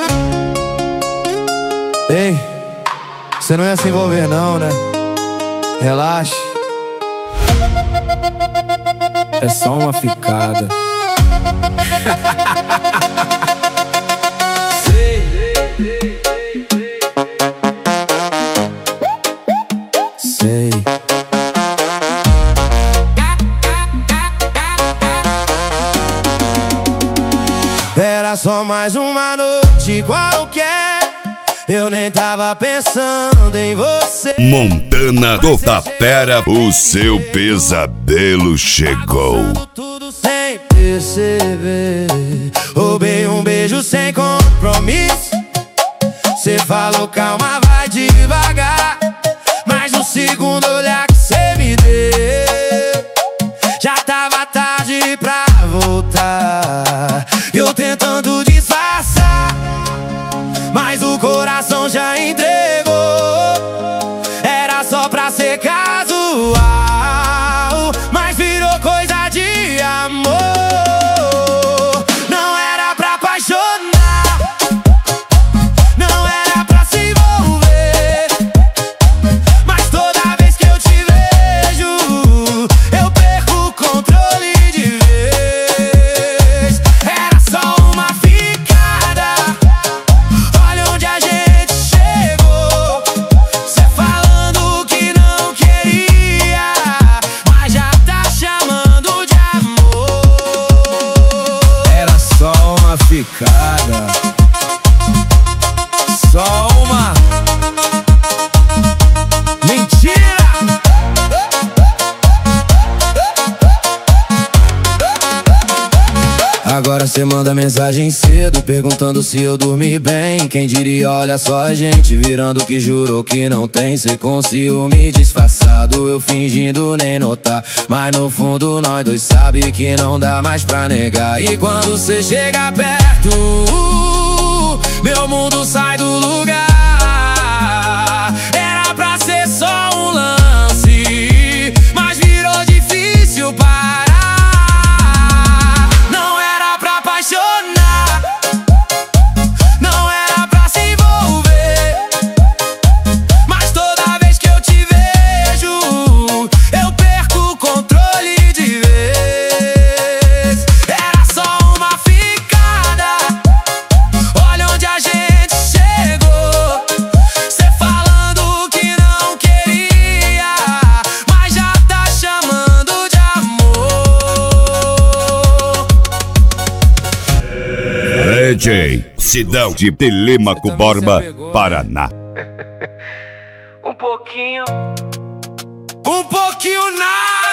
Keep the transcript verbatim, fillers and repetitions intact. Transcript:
Ei, você não ia se envolver não, né? Relaxa. É só uma ficada. Sei. Sei. Era só mais uma noite qualquer. Eu nem tava pensando em você. Montana do Tapera, o seu pesadelo chegou. Tudo sem perceber. Roubei um beijo sem compromisso. Cê falou calma, vai devagar. Mas no segundo olhar que cê me deu, já tava tarde pra voltar. Eu tentando disfarçar, mas o coração já entregou. Era só pra ser casual, mas virou coisa de amor. Não era pra apaixonar, não era pra se envolver, mas toda vez que eu te vejo, eu perco o controle de vez. Era só uma ficada, olha onde a gente chegou. Cê falando que não queria, mas já tá chamando de amor. Era só uma ficada, só uma mentira. Agora cê manda mensagem cedo perguntando se eu dormi bem. Quem diria, olha só a gente virando que jurou que não tem. Cê com ciúme disfarçado, eu fingindo nem notar, mas no fundo nós dois sabe que não dá mais pra negar. E quando cê chega perto, meu mundo sai do lugar. Era pra ser só um lance, mas virou difícil parar. Não era pra apaixonar, não era pra se envolver, mas toda vez que eu te vejo, eu perco o controle de vez. Era só uma ficada, olha onde a gente chegou. Cê falando que não queria, mas já tá chamando de amor. D J Sidão de Telêmaco Borba, Paraná. Um pouquinho, um pouquinho nada.